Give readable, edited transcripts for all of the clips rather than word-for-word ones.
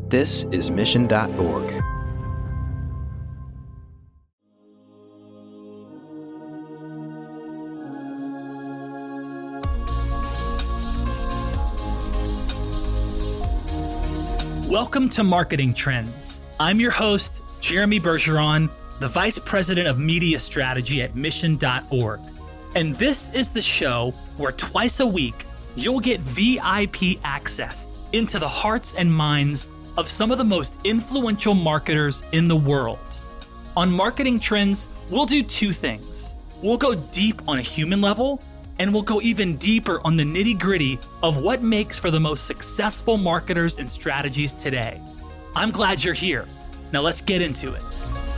This is Mission.org. Welcome to Marketing Trends. I'm your host, Jeremy Bergeron, the Vice President of Media Strategy at Mission.org. And this is the show where twice a week, you'll get VIP access into the hearts and minds of some of the most influential marketers in the world. On Marketing Trends, we'll do two things. We'll go deep on a human level, and we'll go even deeper on the nitty-gritty of what makes for the most successful marketers and strategies today. I'm glad you're here. Now let's get into it.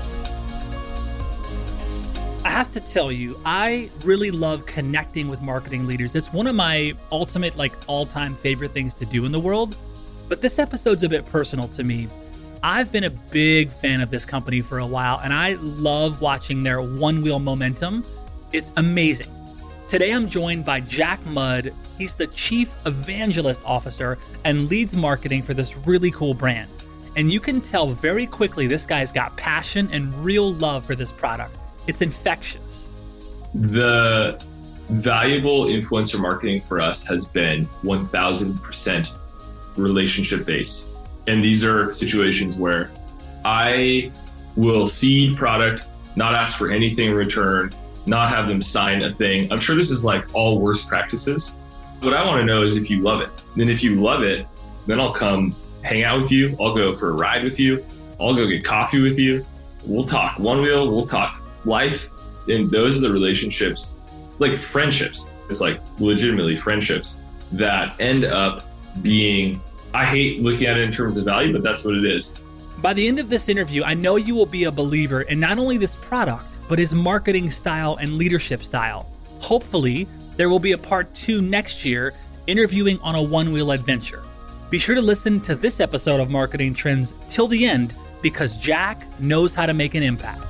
I have to tell you, I really love connecting with marketing leaders. It's one of my ultimate, all-time favorite things to do in the world. But this episode's a bit personal to me. I've been a big fan of this company for a while, and I love watching their one-wheel momentum. It's amazing. Today, I'm joined by Jack Mudd. He's the Chief Evangelist Officer and leads marketing for this really cool brand. And you can tell very quickly this guy's got passion and real love for this product. It's infectious. The valuable influencer marketing for us has been 1,000% relationship-based. And these are situations where I will seed product, not ask for anything in return, not have them sign a thing. I'm sure this is all worst practices. What I want to know is if you love it. Then if you love it, then I'll come hang out with you. I'll go for a ride with you. I'll go get coffee with you. We'll talk one wheel. We'll talk life. And those are the relationships, friendships. It's legitimately friendships that end up being, I hate looking at it in terms of value, but that's what it is. By the end of this interview, I know you will be a believer in not only this product, but his marketing style and leadership style. Hopefully, there will be a part 2 next year, interviewing on a one-wheel adventure. Be sure to listen to this episode of Marketing Trends till the end, because Jack knows how to make an impact.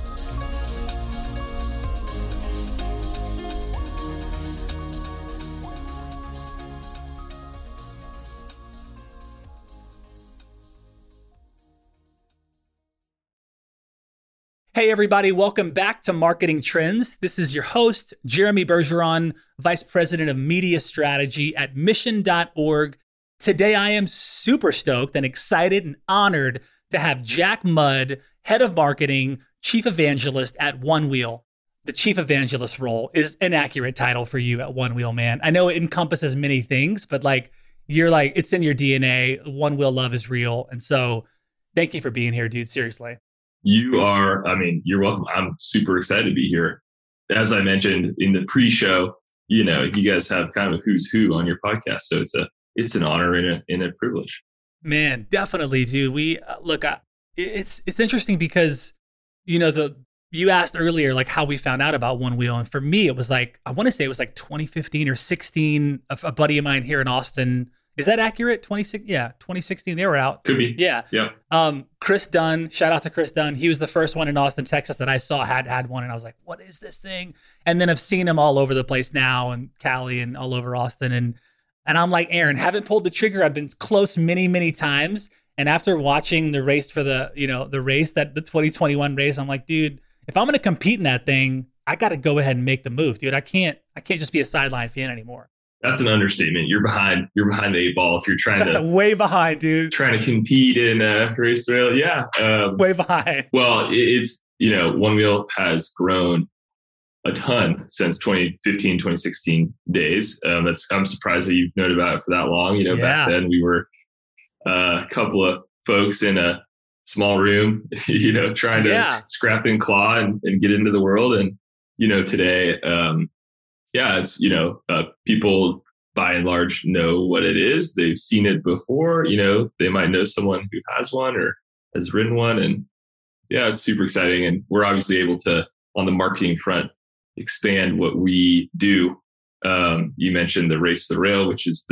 Hey everybody, welcome back to Marketing Trends. This is your host, Jeremy Bergeron, Vice President of Media Strategy at Mission.org. Today I am super stoked and excited and honored to have Jack Mudd, Head of Marketing, Chief Evangelist at OneWheel. The Chief Evangelist role is an accurate title for you at OneWheel, man. I know it encompasses many things, but it's in your DNA. OneWheel love is real. And so thank you for being here, dude. Seriously. You're welcome. I'm super excited to be here. As I mentioned in the pre-show, you guys have kind of a who's who on your podcast. So it's an honor and a privilege. Man, definitely, dude. It's interesting because, you asked earlier, how we found out about OneWheel. And for me, it was I want to say it was 2015 or 16, a buddy of mine here in Austin. Is that accurate? 2016, they were out. Could be. Yeah. Chris Dunn, shout out to Chris Dunn. He was the first one in Austin, Texas that I saw had one. And I was like, what is this thing? And then I've seen him all over the place now, and Cali and all over Austin. And I'm like, Aaron, haven't pulled the trigger. I've been close many, many times. And after watching the race for the 2021 race, I'm like, dude, if I'm going to compete in that thing, I got to go ahead and make the move, dude. I can't just be a sideline fan anymore. That's an understatement. You're behind the 8 ball if you're trying to way behind, dude. Trying to compete in a race rail. Yeah. Way behind. Well, it's OneWheel has grown a ton since 2015, 2016 days. I'm surprised that you've known about it for that long. Back then we were a couple of folks in a small room, trying to scrap and claw and get into the world. And, today, it's, people by and large know what it is. They've seen it before, they might know someone who has one or has ridden one. And it's super exciting. And we're obviously able to, on the marketing front, expand what we do. You mentioned the Race to the Rail, which is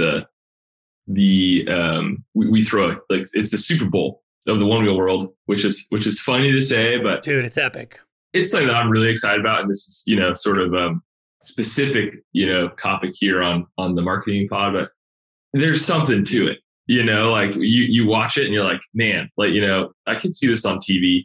we throw it's the Super Bowl of the one-wheel world, which is funny to say, but dude, it's epic. It's something that I'm really excited about. And this is, sort of specific, topic here on the marketing pod, but there's something to it. like you watch it and you're like, man, like, I could see this on TV.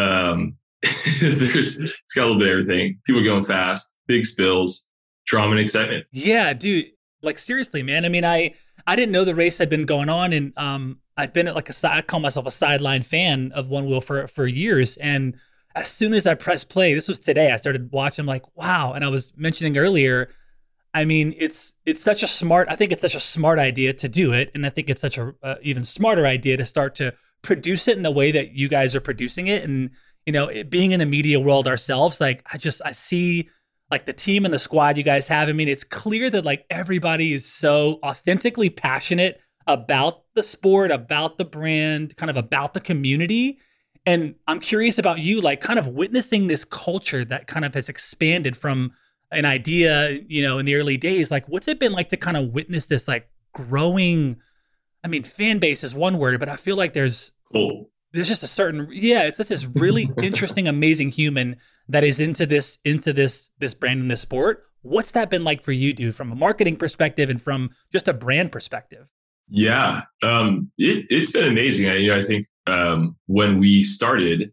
It's got a little bit of everything. People going fast, big spills, drama and excitement. Yeah, dude. Like seriously, man. I mean, I didn't know the race had been going on, and I've been I call myself a sideline fan of One Wheel for years. And as soon as I pressed play, this was today, I started watching. I'm like, wow. And I was mentioning earlier, I mean, it's such a smart. I think it's such a smart idea to do it, and I think it's such a even smarter idea to start to produce it in the way that you guys are producing it. And it, being in the media world ourselves, like I see like the team and the squad you guys have. I mean, it's clear that like everybody is so authentically passionate about the sport, about the brand, kind of about the community. And I'm curious about you, like kind of witnessing this culture that kind of has expanded from an idea, in the early days. Like, what's it been like to kind of witness this like growing, I mean, fan base is one word, but I feel like there's just a certain, it's just this really interesting, amazing human that is into this brand and this sport. What's that been like for you, dude, from a marketing perspective and from just a brand perspective? Yeah, it's been amazing. I think when we started,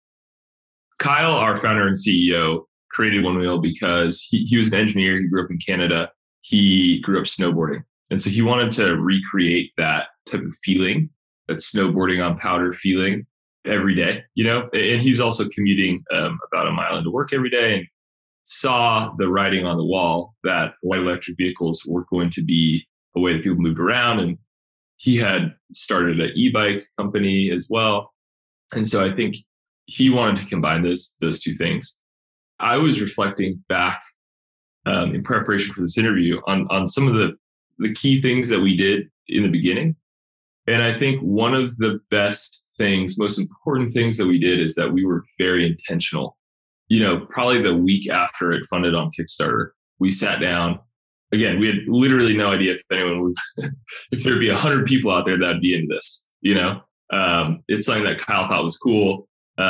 Kyle, our founder and CEO, created One Wheel because he was an engineer. He grew up in Canada. He grew up snowboarding. And so he wanted to recreate that type of feeling, that snowboarding on powder feeling every day, and he's also commuting about a mile into work every day, and saw the writing on the wall that light electric vehicles were going to be a way that people moved around. And he had started an e-bike company as well. And so I think he wanted to combine those two things. I was reflecting back in preparation for this interview on some of the key things that we did in the beginning. And I think one of the best things, most important things that we did is that we were very intentional. Probably the week after it funded on Kickstarter, we sat down. Again, we had literally no idea if anyone would, if there'd be 100 people out there that'd be into this. It's something that Kyle thought was cool.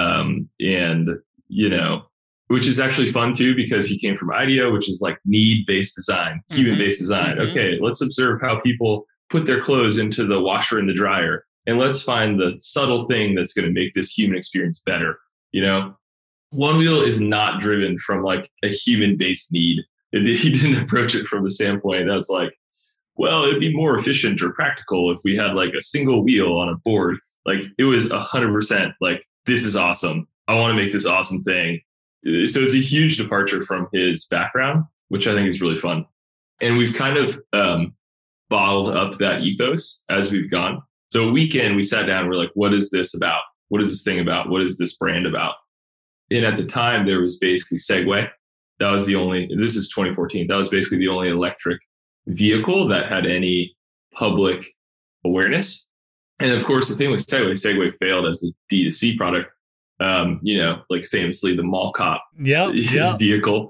Which is actually fun too, because he came from IDEO, which is like need-based design, human-based design. Mm-hmm. Okay, let's observe how people put their clothes into the washer and the dryer, and let's find the subtle thing that's going to make this human experience better. One Wheel is not driven from like a human-based need. He didn't approach it from the standpoint that's like, well, it'd be more efficient or practical if we had like a single wheel on a board. Like it was 100% like, this is awesome. I want to make this awesome thing. So it's a huge departure from his background, which I think is really fun. And we've kind of bottled up that ethos as we've gone. So a weekend, we sat down, we're like, what is this about? What is this thing about? What is this brand about? And at the time, there was basically Segway. That was this is 2014. That was basically the only electric vehicle that had any public awareness. And of course, the thing with Segway failed as a D2C product. Like famously the Mall Cop vehicle,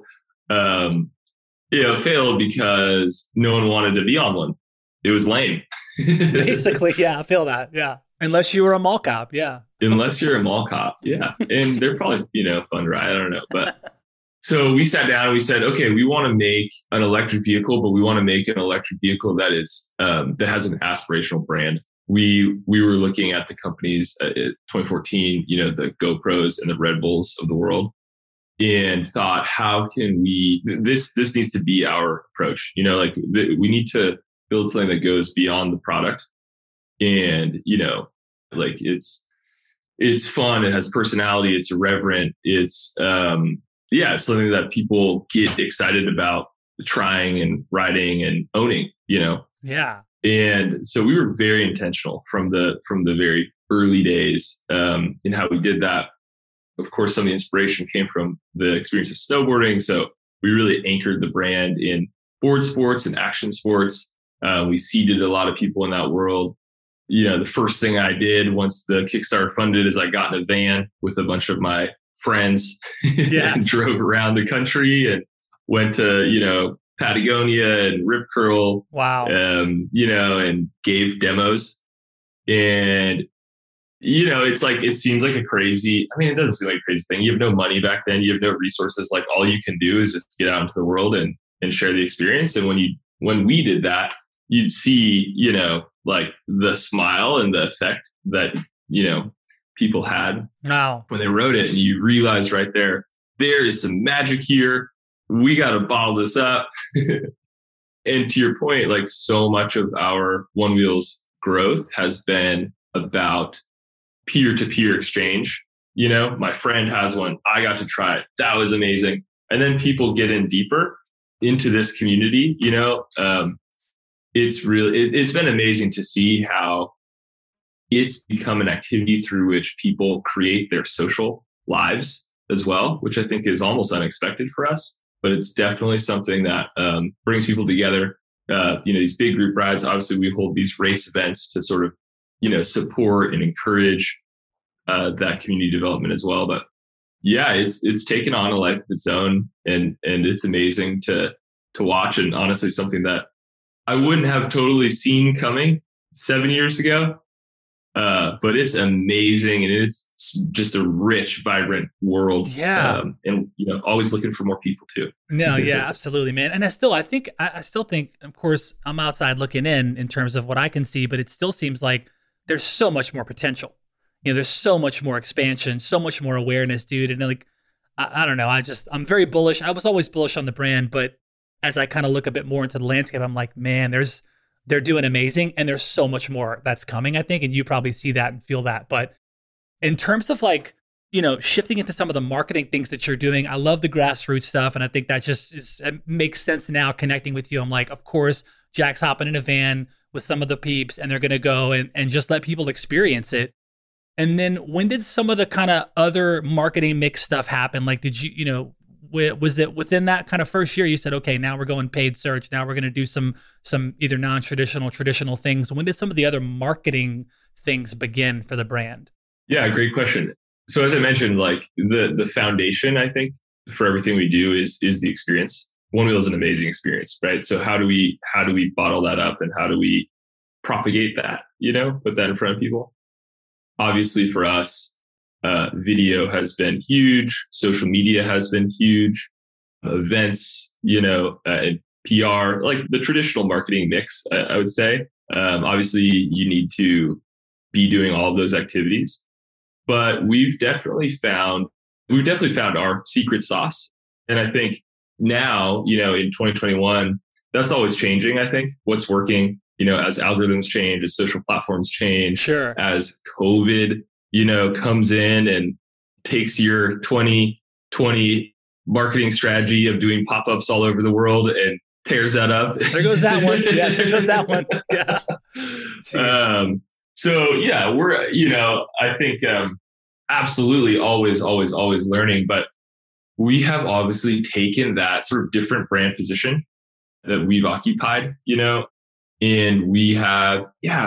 failed because no one wanted to be on one. It was lame. Basically, yeah, I feel that. Yeah. Unless you were a mall cop. Yeah. Unless you're a mall cop. Yeah. And they're probably, fun to ride. I don't know. But so we sat down and we said, okay, we want to make an electric vehicle, but we want to make an electric vehicle that is, that has an aspirational brand. We were looking at the companies in 2014, the GoPros and the Red Bulls of the world, and thought, how can we, this needs to be our approach. We need to build something that goes beyond the product. And, like it's fun. It has personality. It's irreverent. It's, it's something that people get excited about trying and riding and owning, Yeah. And so we were very intentional from the very early days in how we did that. Of course, some of the inspiration came from the experience of snowboarding. So we really anchored the brand in board sports and action sports. We seeded a lot of people in that world. The first thing I did once the Kickstarter funded is I got in a van with a bunch of my friends and drove around the country and went to, Patagonia and Rip Curl. Wow. And gave demos. And, it's like, it seems like a crazy, it doesn't seem like a crazy thing. You have no money back then. You have no resources. Like all you can do is just get out into the world and share the experience. And when we did that, you'd see, like the smile and the effect that, people had when they wrote it. And you realize right there is some magic here. We got to bottle this up. And to your point, like so much of our Onewheels growth has been about peer-to-peer exchange. My friend has one. I got to try it. That was amazing. And then people get in deeper into this community. It's been amazing to see how it's become an activity through which people create their social lives as well, which I think is almost unexpected for us. But it's definitely something that brings people together. These big group rides, obviously we hold these race events to sort of, support and encourage that community development as well. But yeah, it's taken on a life of its own, and it's amazing to watch, and honestly something that I wouldn't have totally seen coming 7 years ago. But it's amazing, and it's just a rich, vibrant world. Yeah. And always looking for more people too. No, yeah, absolutely, man. And I still think, of course, I'm outside looking in terms of what I can see, but it still seems like there's so much more potential. There's so much more expansion, so much more awareness, dude. And like, I don't know, I'm very bullish. I was always bullish on the brand, but as I kind of look a bit more into the landscape, I'm like, man, they're doing amazing, and there's so much more that's coming, I think, and you probably see that and feel that. But in terms of like, shifting into some of the marketing things that you're doing, I love the grassroots stuff, and I think that it makes sense now connecting with you. I'm like, of course, Jack's hopping in a van with some of the peeps, and they're going to go and just let people experience it. And then when did some of the kind of other marketing mix stuff happen? Like, did you, was it within that kind of first year you said, okay, now we're going paid search, now we're going to do some either non-traditional, traditional things? When did some of the other marketing things begin for the brand? Yeah, great question. So as I mentioned, like the foundation, I think, for everything we do is the experience. Onewheel is an amazing experience, right? So how do we bottle that up, and how do we propagate that, put that in front of people? Obviously for us, video has been huge. Social media has been huge. Events, and PR, like the traditional marketing mix, I would say. Obviously, you need to be doing all of those activities, but we've definitely found our secret sauce. And I think now, in 2021, that's always changing. I think what's working, as algorithms change, as social platforms change, sure, as COVID, comes in and takes your 2020 marketing strategy of doing pop-ups all over the world and tears that up. There goes that one. Yeah, there goes that one. Yeah. So yeah, we're, I think absolutely always learning, but we have obviously taken that sort of different brand position that we've occupied, and we have,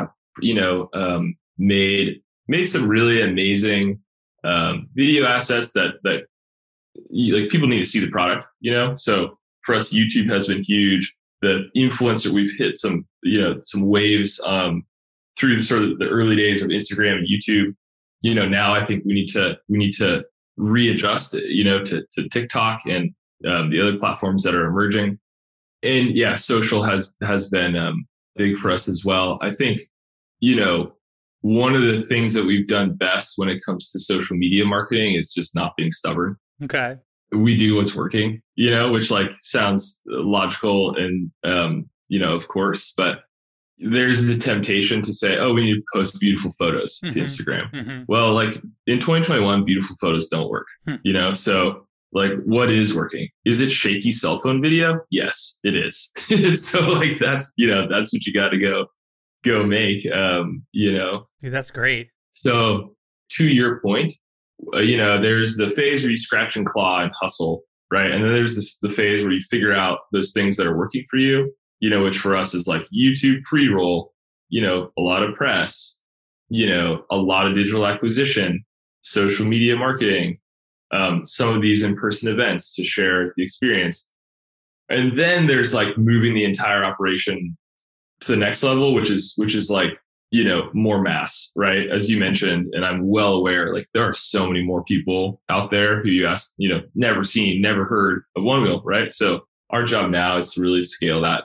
made some really amazing video assets that like people need to see the product, So for us, YouTube has been huge. The influencer, we've hit some waves through the sort of the early days of Instagram and YouTube. Now I think we need to readjust, to TikTok and the other platforms that are emerging. And yeah, social has been big for us as well. I think, one of the things that we've done best when it comes to social media marketing is just not being stubborn. Okay. We do what's working, which like sounds logical and, of course, but there's the temptation to say, oh, we need to post beautiful photos to Instagram. Mm-hmm. Well, like in 2021, beautiful photos don't work, So like what is working? Is it shaky cell phone video? Yes, it is. So like that's what you got to go make, Dude, that's great. So to your point, there's the phase where you scratch and claw and hustle, right? And then there's the phase where you figure out those things that are working for you, which for us is like YouTube pre-roll, a lot of press, a lot of digital acquisition, social media marketing, some of these in-person events to share the experience. And then there's like moving the entire operation to the next level, which is like, more mass, right? As you mentioned, and I'm well aware, like there are so many more people out there who you ask, never seen, never heard of Onewheel, right? So our job now is to really scale that,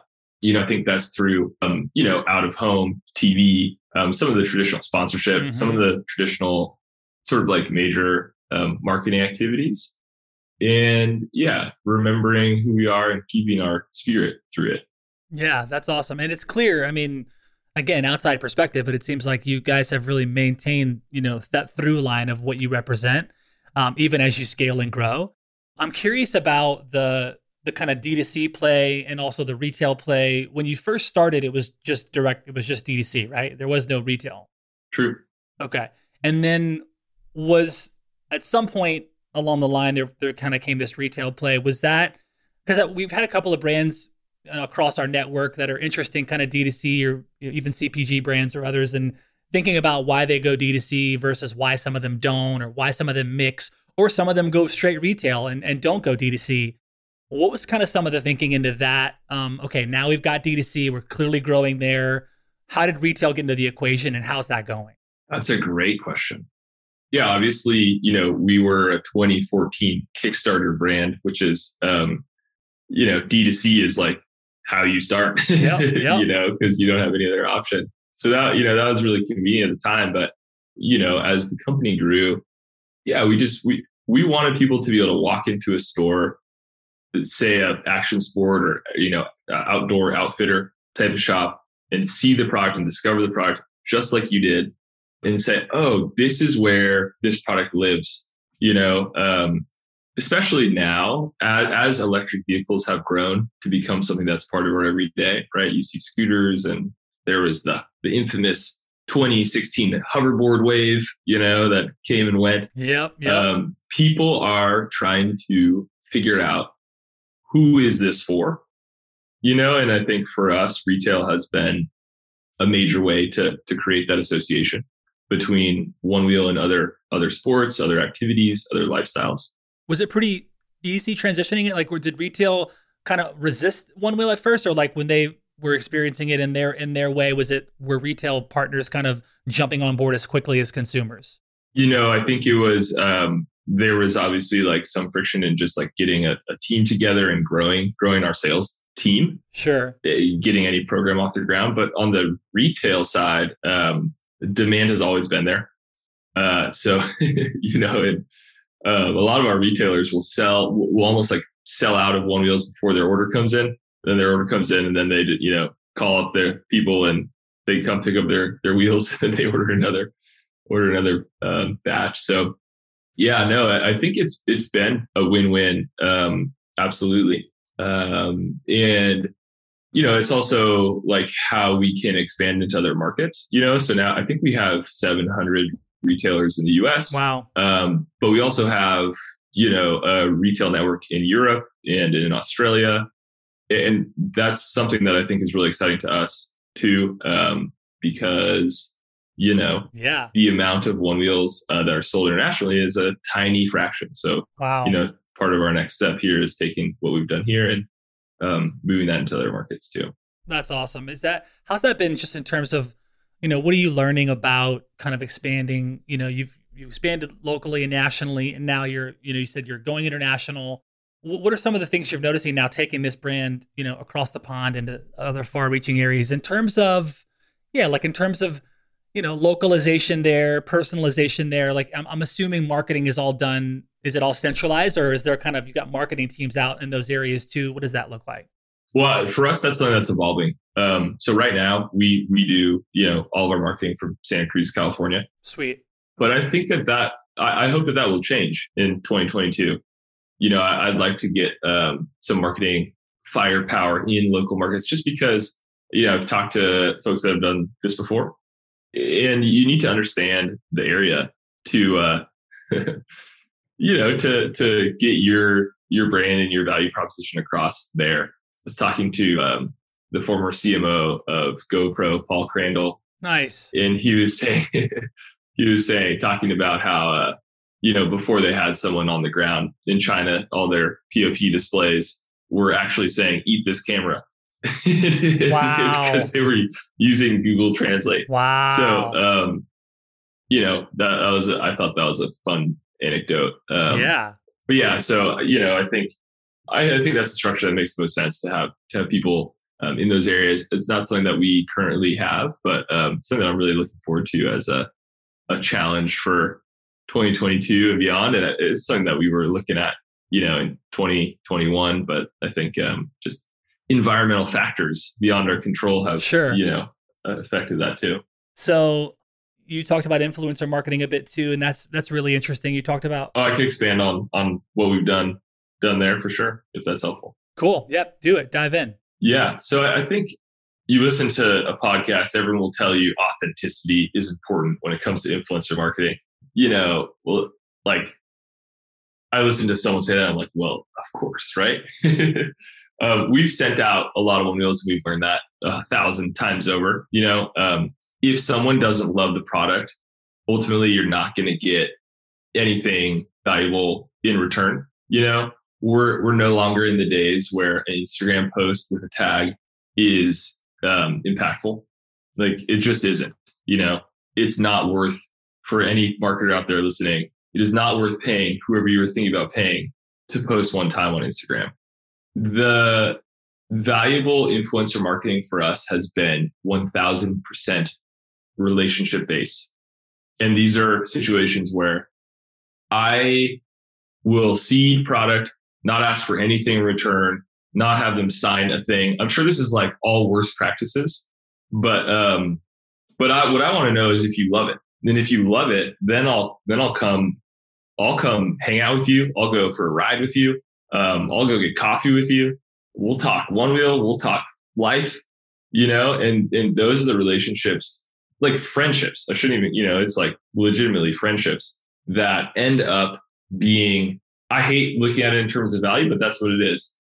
I think that's through, out of home TV, some of the traditional sponsorship, some of the traditional sort of like major marketing activities. And remembering who we are and keeping our spirit through it. Yeah, that's awesome. And it's clear. I mean, again, outside perspective, but it seems like you guys have really maintained, that through line of what you represent, even as you scale and grow. I'm curious about the kind of D2C play and also the retail play. When you first started, it was just direct. It was just D2C, right? There was no retail. True. Okay. And then was at some point along the line, there kind of came this retail play. Was that because we've had a couple of brands across our network that are interesting kind of D2C or even CPG brands or others, and thinking about why they go D2C versus why some of them don't, or why some of them mix, or some of them go straight retail and don't go D2C. What was kind of some of the thinking into that? Okay, now we've got D2C, we're clearly growing there. How did retail get into the equation and how's that going? That's a great question. Yeah, obviously, we were a 2014 Kickstarter brand, which is, D2C is like how you start, yep. because you don't have any other option. So that, that was really convenient at the time. But, as the company grew, we wanted people to be able to walk into a store, say a action sport or, outdoor outfitter type of shop, and see the product and discover the product just like you did, and say, oh, this is where this product lives, especially now as electric vehicles have grown to become something that's part of our everyday, right? You see scooters, and there was the infamous 2016 hoverboard wave, that came and went. Yep. People are trying to figure out, who is this for? And I think for us, retail has been a major way to create that association between One Wheel and other sports, other activities, other lifestyles. Was it pretty easy transitioning it? Like, or did retail kind of resist One Wheel at first, or like when they were experiencing it in their way, were retail partners kind of jumping on board as quickly as consumers? I think it was there was obviously like some friction in just like getting a team together and growing our sales team. Sure. Getting any program off the ground. But on the retail side, demand has always been there. So, a lot of our retailers will almost like sell out of One Wheels before their order comes in. Then their order comes in, and then they, call up their people and they come pick up their wheels and they order another batch. So I think it's been a win-win. Absolutely. And, it's also like how we can expand into other markets, so now I think we have 700 retailers in the US. Wow. But we also have, a retail network in Europe and in Australia. And that's something that I think is really exciting to us too, because, the amount of One Wheels that are sold internationally is a tiny fraction. So, wow. Part of our next step here is taking what we've done here and moving that into other markets too. That's awesome. How's that been just in terms of, what are you learning about kind of expanding? You've expanded locally and nationally, and now you said you're going international. What are some of the things you're noticing now taking this brand, across the pond into other far-reaching areas in terms of, localization there, personalization there? Like, I'm assuming marketing is all done. Is it all centralized, or is there you got marketing teams out in those areas too? What does that look like? Well, for us, that's something that's evolving. So right now we do, all of our marketing from Santa Cruz, California. Sweet. But I think that I hope that will change in 2022. I'd like to get some marketing firepower in local markets, just because, I've talked to folks that have done this before, and you need to understand the area to, to get your brand and your value proposition across there. I was talking to the former CMO of GoPro, Paul Crandall. Nice. And he was saying, talking about how, before they had someone on the ground in China, all their POP displays were actually saying, "Eat this camera." Wow. Because they were using Google Translate. Wow. So, I thought that was a fun anecdote. Yeah. But yeah, so, I think that's the structure that makes the most sense to have people in those areas. It's not something that we currently have, but something that I'm really looking forward to as a challenge for 2022 and beyond. And it's something that we were looking at, in 2021, but I think just environmental factors beyond our control have, affected that too. So you talked about influencer marketing a bit too, and that's really interesting. You talked about. Oh, I can expand on what we've done there for sure, if that's helpful. Cool. Yep. Do it. Dive in. Yeah. So I think you listen to a podcast, everyone will tell you authenticity is important when it comes to influencer marketing. Well, like I listened to someone say that, I'm like, well, of course, right? We've sent out a lot of Onewheels, and we've learned that 1,000 times over. If someone doesn't love the product, ultimately you're not going to get anything valuable in return. We're no longer in the days where an Instagram post with a tag is impactful. Like it just isn't. It's not worth, for any marketer out there listening, it is not worth paying whoever you were thinking about paying to post one time on Instagram. The valuable influencer marketing for us has been 1,000% relationship based. And these are situations where I will seed product, not ask for anything in return, not have them sign a thing. I'm sure this is like all worst practices, but what I want to know is if you love it. And if you love it, then I'll come hang out with you. I'll go for a ride with you. I'll go get coffee with you. We'll talk Onewheel. We'll talk life, and those are the relationships, like friendships. I shouldn't even, it's like legitimately friendships that end up being, I hate looking at it in terms of value, but that's what it is.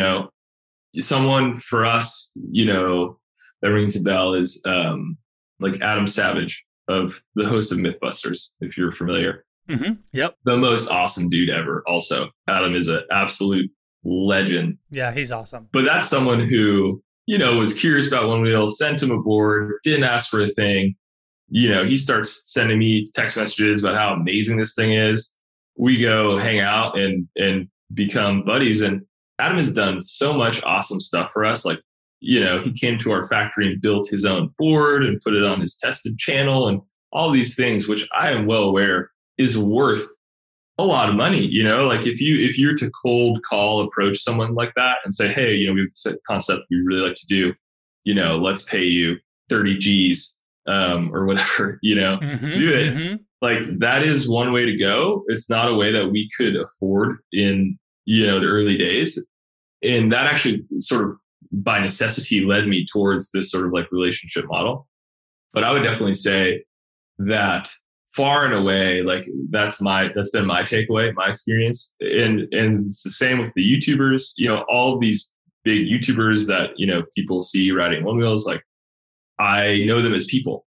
Someone for us, that rings a bell is like Adam Savage, of the host of Mythbusters, if you're familiar. Mm-hmm. Yep. The most awesome dude ever. Also, Adam is an absolute legend. Yeah, he's awesome. But that's someone who, was curious about Onewheel, sent him aboard, didn't ask for a thing. He starts sending me text messages about how amazing this thing is. We go hang out and become buddies. And Adam has done so much awesome stuff for us. Like, he came to our factory and built his own board and put it on his tested channel and all these things, which I am well aware is worth a lot of money. Like if you're to cold call approach someone like that and say, hey, we have this concept we really like to do, let's pay you 30 G's or whatever, do it. Mm-hmm. Like that is one way to go. It's not a way that we could afford in, the early days. And that actually sort of by necessity led me towards this sort of like relationship model. But I would definitely say that far and away, like that's been my takeaway, my experience. And it's the same with the YouTubers, all of these big YouTubers that, people see riding Onewheels, like I know them as people,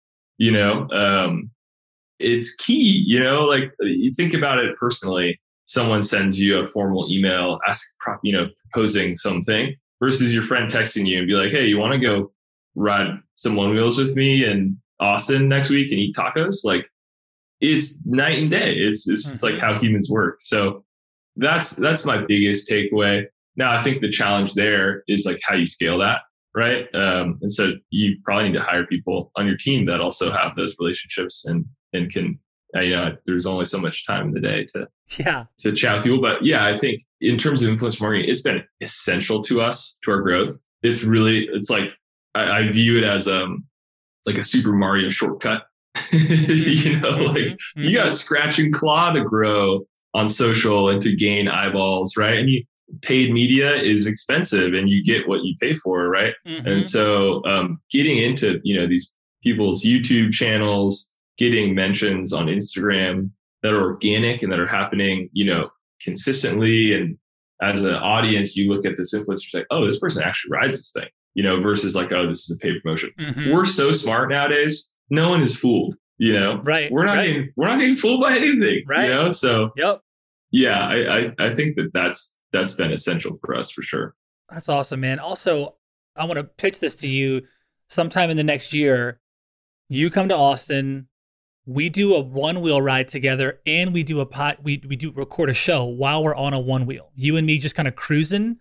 it's key, like you think about it personally, someone sends you a formal email, proposing something versus your friend texting you and be like, hey, you want to go ride some Onewheels with me in Austin next week and eat tacos? Like it's night and day. It's just like how humans work. So that's my biggest takeaway. Now, I think the challenge there is like how you scale that, right? And so you probably need to hire people on your team that also have those relationships and can, there's only so much time in the day to chat with people. But yeah, I think in terms of influencer marketing, it's been essential to us, to our growth. It's like, I view it as like a Super Mario shortcut. You got to scratch and claw to grow on social and to gain eyeballs, right? And paid media is expensive and you get what you pay for, right? Mm-hmm. And so getting into, these people's YouTube channels, getting mentions on Instagram that are organic and that are happening, consistently. And as an audience, you look at this influencer like, oh, this person actually rides this thing, versus like, oh, this is a paid promotion. Mm-hmm. We're so smart nowadays. No one is fooled, right. We're not getting fooled by anything, right. So yep. Yeah, I think that's been essential for us for sure. That's awesome, man. Also, I want to pitch this to you sometime in the next year. You come to Austin, we do a Onewheel ride together, and we do we do record a show while we're on a Onewheel. You and me just kind of cruising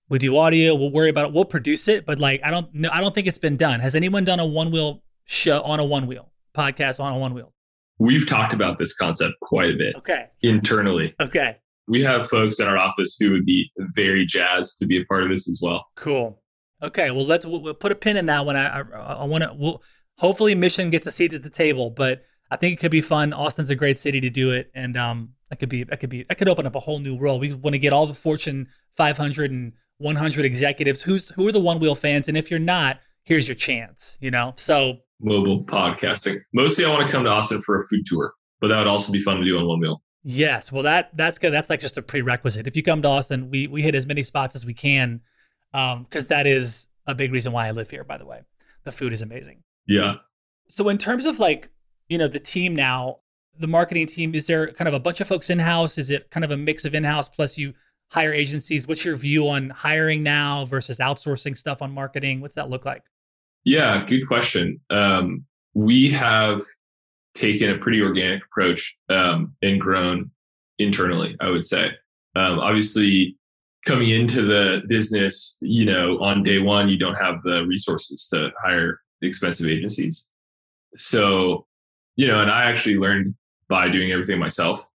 We do audio. We'll worry about it. We'll produce it, but like I don't think it's been done. Has anyone done a one wheel show on a one wheel podcast on a one wheel? We've talked about this concept quite a bit. Okay. Internally. Okay. We have folks in our office who would be very jazzed to be a part of this as well. Cool. Okay. Well, we'll put a pin in that one. I want to. We'll hopefully Mission gets a seat at the table, but I think it could be fun. Austin's a great city to do it, and that could open up a whole new world. We want to get all the Fortune 500 and 100 executives who are the one wheel fans, and if you're not, here's your chance. So mobile podcasting. Mostly, I want to come to Austin for a food tour, but that would also be fun to do on one wheel. Yes, well that's good. That's like just a prerequisite. If you come to Austin, we hit as many spots as we can, because that is a big reason why I live here. By the way, the food is amazing. Yeah. So in terms of like the team now, the marketing team, is there kind of a bunch of folks in house? Is it kind of a mix of in house plus you hire agencies? What's your view on hiring now versus outsourcing stuff on marketing? What's that look like? Yeah, good question. We have taken a pretty organic approach and grown internally, I would say. Obviously, coming into the business, on day one, you don't have the resources to hire expensive agencies. So, and I actually learned by doing everything myself,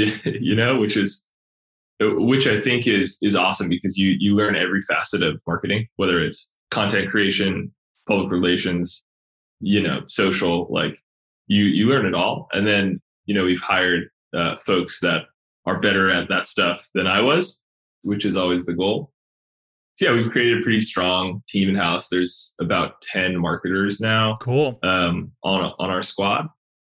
which I think is awesome because you learn every facet of marketing, whether it's content creation, public relations, social, like you learn it all. And then, we've hired folks that are better at that stuff than I was, which is always the goal. So yeah, we've created a pretty strong team in house. There's about 10 marketers now. Cool. On our squad.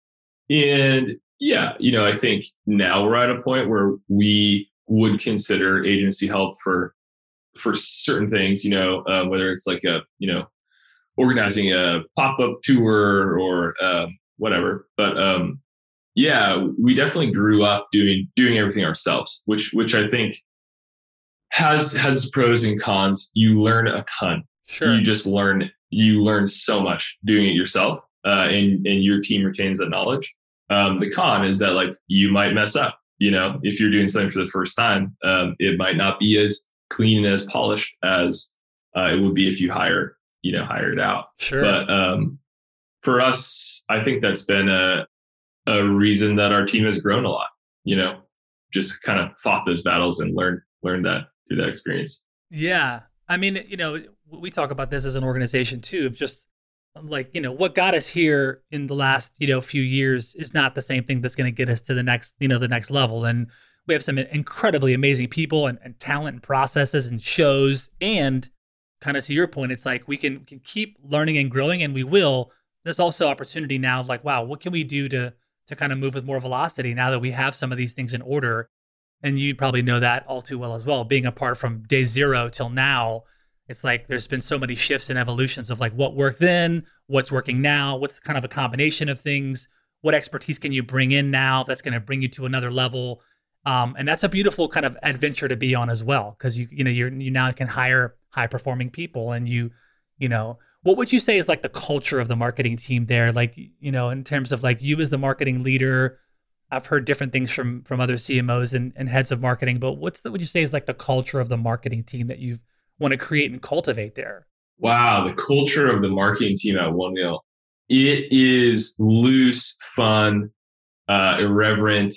And yeah, I think now we're at a point where we would consider agency help for certain things, whether it's like organizing a pop-up tour or whatever. But yeah, we definitely grew up doing everything ourselves, which I think has pros and cons. You learn a ton. Sure. You learn so much doing it yourself, and your team retains that knowledge. The con is that like you might mess up. If you're doing something for the first time, it might not be as clean and as polished as it would be if you hire it out. Sure. But for us, I think that's been a reason that our team has grown a lot. Just kind of fought those battles and learned that through that experience. Yeah. I mean, we talk about this as an organization too, of just like, what got us here in the last, few years is not the same thing that's going to get us to the next, the next level. And we have some incredibly amazing people and talent and processes and shows. And kind of to your point, it's like we can keep learning and growing, and we will. There's also opportunity now, like, wow, what can we do to kind of move with more velocity now that we have some of these things in order? And you probably know that all too well as well, being apart from day zero till now. It's like there's been so many shifts and evolutions of like what worked then, what's working now, what's kind of a combination of things, what expertise can you bring in now that's going to bring you to another level. And that's a beautiful kind of adventure to be on as well, because you now can hire high performing people. And what would you say is like the culture of the marketing team there? Like, in terms of like you as the marketing leader, I've heard different things from other CMOs and heads of marketing, but what would you say is like the culture of the marketing team that you've want to create and cultivate there? Wow, the culture of the marketing team at One Wheel. It is loose, fun, irreverent.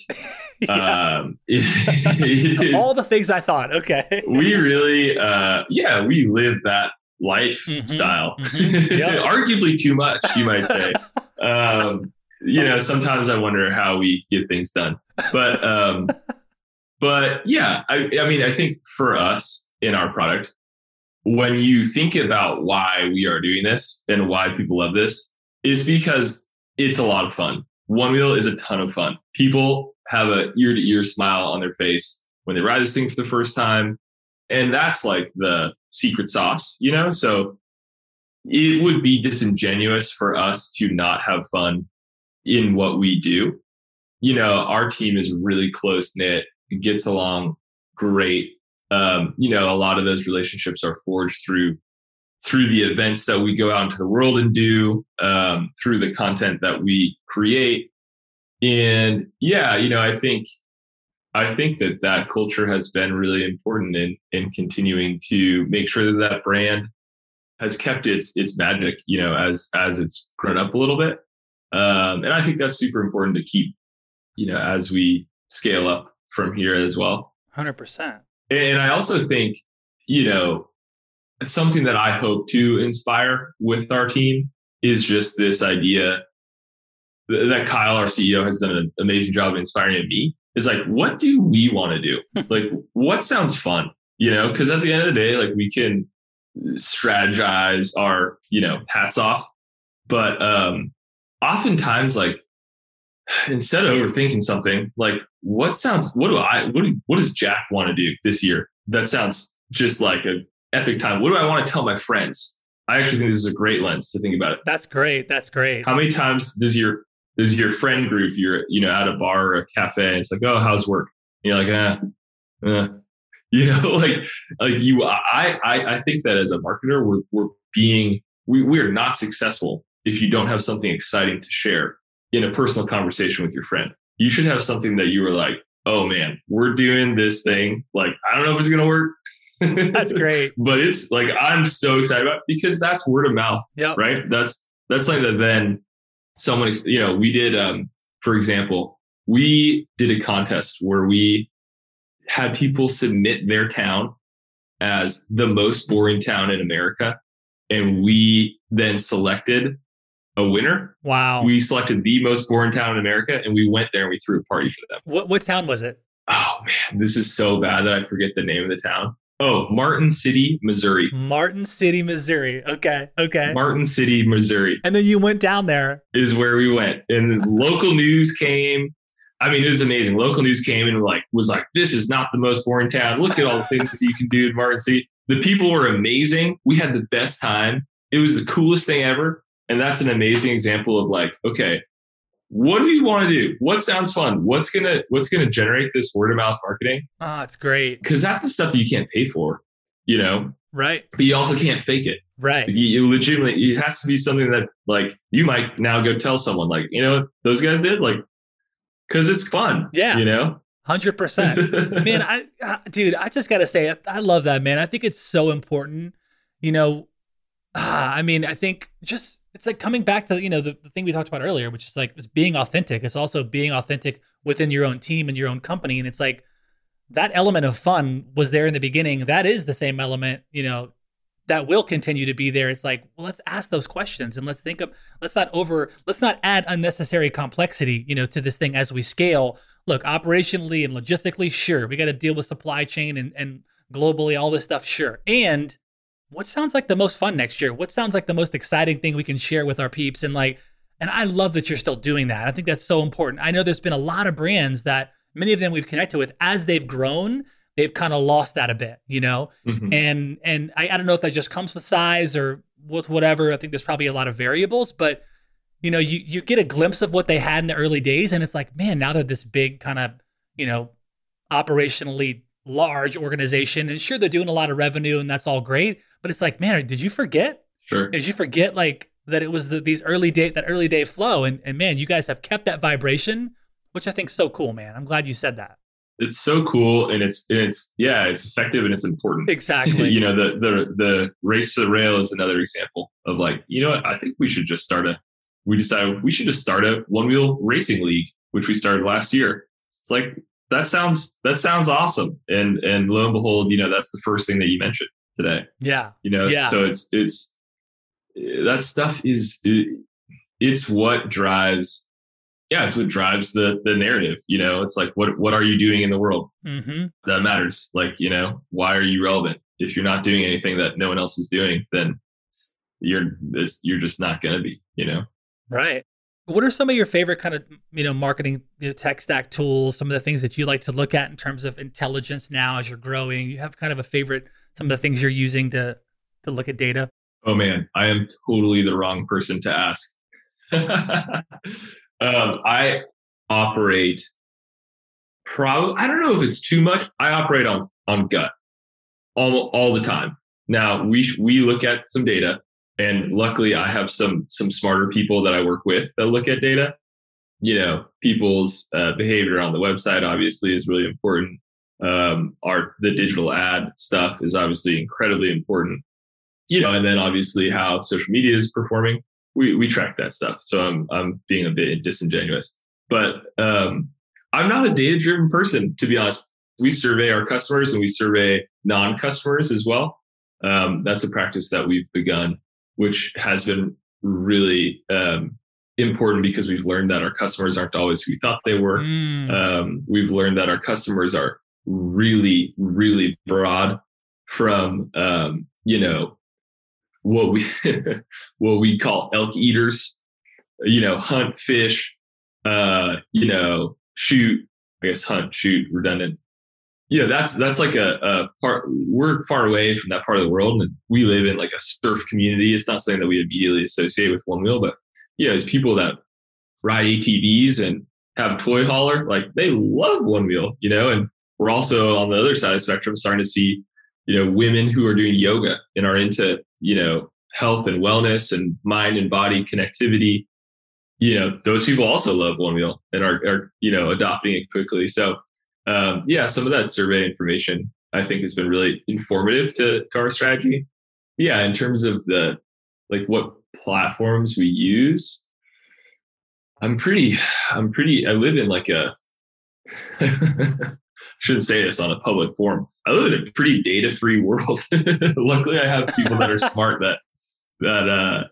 It is, all the things I thought. Okay. We really, we live that life style. Yep. Arguably too much, you might say. Sometimes I wonder how we get things done. But yeah, I think for us in our product, when you think about why we are doing this and why people love this, is because it's a lot of fun. One Wheel is a ton of fun. People have a ear-to-ear smile on their face when they ride this thing for the first time. And that's like the secret sauce, So it would be disingenuous for us to not have fun in what we do. Our team is really close-knit, gets along great. A lot of those relationships are forged through the events that we go out into the world and do, through the content that we create. And yeah, I think I think that culture has been really important in continuing to make sure that brand has kept its magic, as it's grown up a little bit. And I think that's super important to keep, as we scale up from here as well. 100%. And I also think, something that I hope to inspire with our team is just this idea that Kyle, our CEO, has done an amazing job of inspiring me. Is like, what do we want to do? Like, what sounds fun? Because at the end of the day, like, we can strategize our, hats off. But oftentimes, like, instead of overthinking something, like, what does Jack want to do this year? That sounds just like an epic time. What do I want to tell my friends? I actually think this is a great lens to think about it. That's great. That's great. How many times does your friend group, you're, at a bar or a cafe, and it's like, oh, how's work? And you're like, I think that as a marketer, we are not successful if you don't have something exciting to share in a personal conversation with your friend. You should have something that you were like, oh man, we're doing this thing. Like, I don't know if it's going to work. That's great. But it's like, I'm so excited about it because that's word of mouth, right? That's like that. Then someone, we did, for example, we did a contest where we had people submit their town as the most boring town in America. And we then selected a winner. Wow. We selected the most boring town in America, and we went there and we threw a party for them. What town was it? Oh man, this is so bad that I forget the name of the town. Oh, Martin City, Missouri. Martin City, Missouri. Okay. Martin City, Missouri. And then you went down there. Is where we went. And local news came. I mean, it was amazing. Local news came and was like, this is not the most boring town. Look at all the things you can do in Martin City. The people were amazing. We had the best time. It was the coolest thing ever. And that's an amazing example of like, okay, what do we want to do? What sounds fun? What's gonna generate this word of mouth marketing? Oh, it's great. Because that's the stuff that you can't pay for, Right. But you also can't fake it. Right. You legitimately, it has to be something that like you might now go tell someone like, what those guys did, like, because it's fun. Yeah. 100%. Man, I just got to say, I love that, man. I think it's so important. I think just, it's like coming back to, the thing we talked about earlier, which is like it's being authentic. It's also being authentic within your own team and your own company. And it's like that element of fun was there in the beginning. That is the same element, that will continue to be there. It's like, well, let's ask those questions and let's not add unnecessary complexity, to this thing as we scale. Look, operationally and logistically, sure. We got to deal with supply chain and globally, all this stuff. Sure. And what sounds like the most fun next year? What sounds like the most exciting thing we can share with our peeps? And I love that you're still doing that. I think that's so important. I know there's been a lot of brands that many of them we've connected with as they've grown, they've kind of lost that a bit, Mm-hmm. And I don't know if that just comes with size or with whatever. I think there's probably a lot of variables, but you get a glimpse of what they had in the early days. And it's like, man, now they're this big kind of, operationally large organization. And sure, they're doing a lot of revenue and that's all great. But it's like, man, did you forget? Sure. Did you forget like that it was that early day flow? And man, you guys have kept that vibration, which I think is so cool, man. I'm glad you said that. It's so cool. And it's effective and it's important. Exactly. The race to the rail is another example of like, I think we decided we should just start a one wheel racing league, which we started last year. It's like, that sounds awesome. And lo and behold, that's the first thing that you mentioned today. Yeah. So it's that stuff it's what drives the narrative. It's like, what are you doing in the world? Mm-hmm. That matters. Like, why are you relevant? If you're not doing anything that no one else is doing, then you're just not going to be, Right. What are some of your favorite kind of, marketing tech stack tools, some of the things that you like to look at in terms of intelligence now as you're growing? You have kind of a favorite, some of the things you're using to look at data? Oh man, I am totally the wrong person to ask. I operate I don't know if it's too much. I operate on gut all the time. Now we look at some data. And luckily, I have some smarter people that I work with that look at data. people's behavior on the website obviously is really important. The digital ad stuff is obviously incredibly important, and then obviously how social media is performing. We track that stuff. So I'm being a bit disingenuous, but I'm not a data-driven person, to be honest. We survey our customers and we survey non-customers as well. That's a practice that we've begun, which has been really important because we've learned that our customers aren't always who we thought they were. We've learned that our customers are really, really broad, from what we call elk eaters, hunt, fish, shoot. I guess hunt, shoot, redundant. That's like a part. We're far away from that part of the world, and we live in like a surf community. It's not something that we immediately associate with Onewheel, but it's people that ride ATVs and have toy hauler, like they love Onewheel, and we're also on the other side of the spectrum starting to see, women who are doing yoga and are into, health and wellness and mind and body connectivity. Those people also love Onewheel and are adopting it quickly. So, some of that survey information I think has been really informative to our strategy. Yeah, in terms of what platforms we use, I live in like a shouldn't say this on a public forum. I live in a pretty data-free world. Luckily, I have people that are smart that are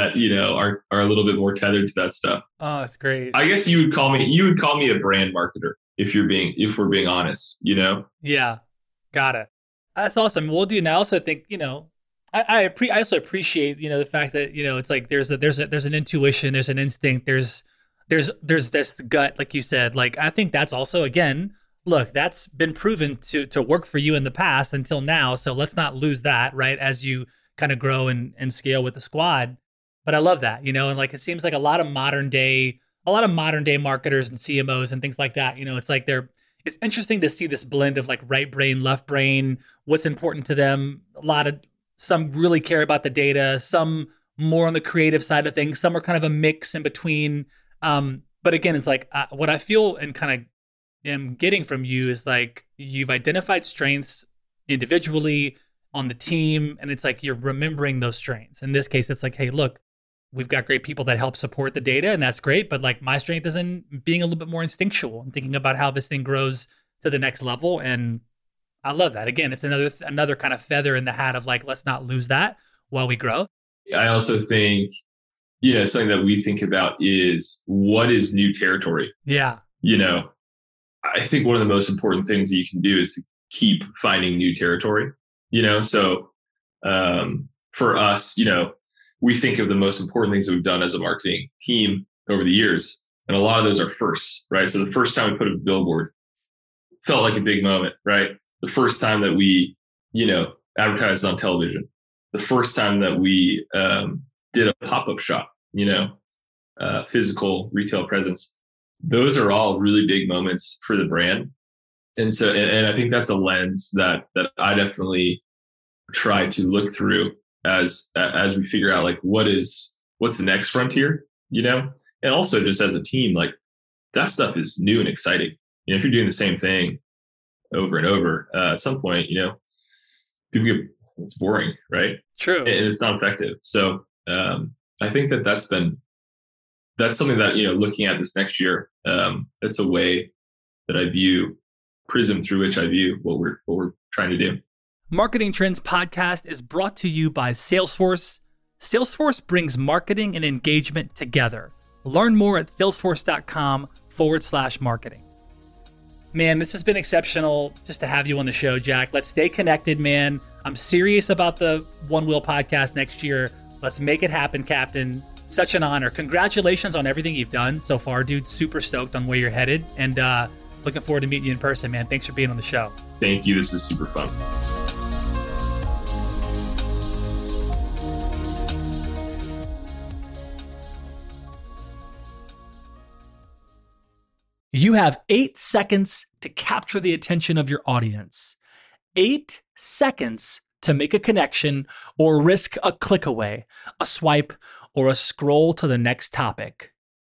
a little bit more tethered to that stuff. Oh, that's great. I guess you would call me a brand marketer if we're being honest, Yeah, got it. That's awesome. Well, dude, and I also think, I also appreciate, the fact that, it's like there's an intuition, there's an instinct, there's this gut, like you said. Like, I think that's also, again, look, that's been proven to work for you in the past until now. So let's not lose that, right? As you kind of grow and scale with the squad. But I love that, and like, it seems like a lot of modern day marketers and CMOs and things like that, it's like it's interesting to see this blend of like right brain, left brain, what's important to them. Some really care about the data, some more on the creative side of things. Some are kind of a mix in between. But again, it's like what I feel and kind of am getting from you is like you've identified strengths individually on the team, and it's like you're remembering those strengths. In this case, it's like, hey, look, we've got great people that help support the data, and that's great. But like my strength is in being a little bit more instinctual and thinking about how this thing grows to the next level. And I love that. Again, it's another kind of feather in the hat of like, let's not lose that while we grow. I also think, something that we think about is what is new territory? Yeah. I think one of the most important things that you can do is to keep finding new territory, So for us, we think of the most important things that we've done as a marketing team over the years. And a lot of those are firsts, right? So the first time we put a billboard felt like a big moment, right? The first time that we, advertised on television, the first time that we did a pop-up shop, physical retail presence. Those are all really big moments for the brand. And so, and I think that's a lens that I definitely try to look through as we figure out like what's the next frontier, and also just as a team, like that stuff is new and exciting. If you're doing the same thing over and over, at some point, it's boring, right? True. And it's not effective. So I think that's something that, looking at this next year, it's a way that I view prism through which I view what we're trying to do. Marketing Trends Podcast is brought to you by Salesforce. Salesforce brings marketing and engagement together. Learn more at salesforce.com/marketing. Man, this has been exceptional just to have you on the show, Jack. Let's stay connected, man. I'm serious about the Onewheel podcast next year. Let's make it happen, Captain. Such an honor. Congratulations on everything you've done so far, dude. Super stoked on where you're headed, and looking forward to meeting you in person, man. Thanks for being on the show. Thank you. This is super fun. You have 8 seconds to capture the attention of your audience. 8 seconds to make a connection or risk a click away, a swipe, or a scroll to the next topic.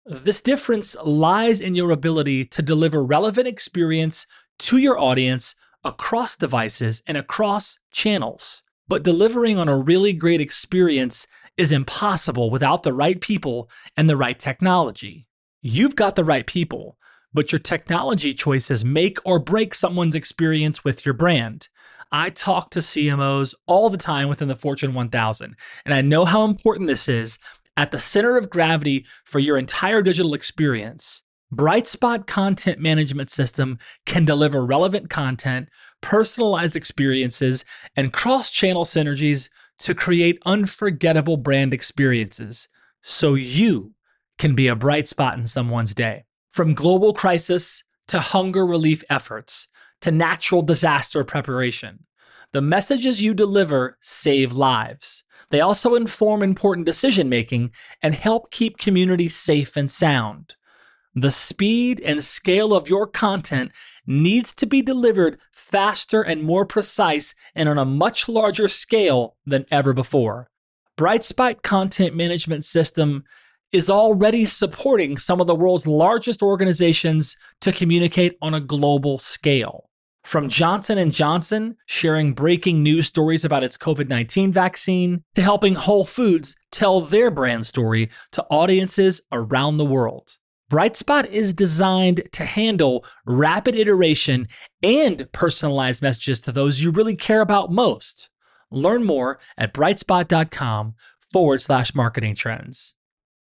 This difference lies in your ability to deliver relevant experience to your audience across devices and across channels. But delivering on a really great experience is impossible without the right people and the right technology. You've got the right people, but your technology choices make or break someone's experience with your brand. I talk to CMOs all the time within the Fortune 1000, and I know how important this is at the center of gravity for your entire digital experience. Brightspot Content Management System can deliver relevant content, personalized experiences, and cross-channel synergies to create unforgettable brand experiences, so you can be a bright spot in someone's day. From global crisis to hunger relief efforts to natural disaster preparation, the messages you deliver save lives. They also inform important decision-making and help keep communities safe and sound. The speed and scale of your content needs to be delivered faster and more precise and on a much larger scale than ever before. Brightspot Content Management System is already supporting some of the world's largest organizations to communicate on a global scale. From Johnson & Johnson sharing breaking news stories about its COVID-19 vaccine, to helping Whole Foods tell their brand story to audiences around the world. Brightspot is designed to handle rapid iteration and personalized messages to those you really care about most. Learn more at brightspot.com/marketing trends.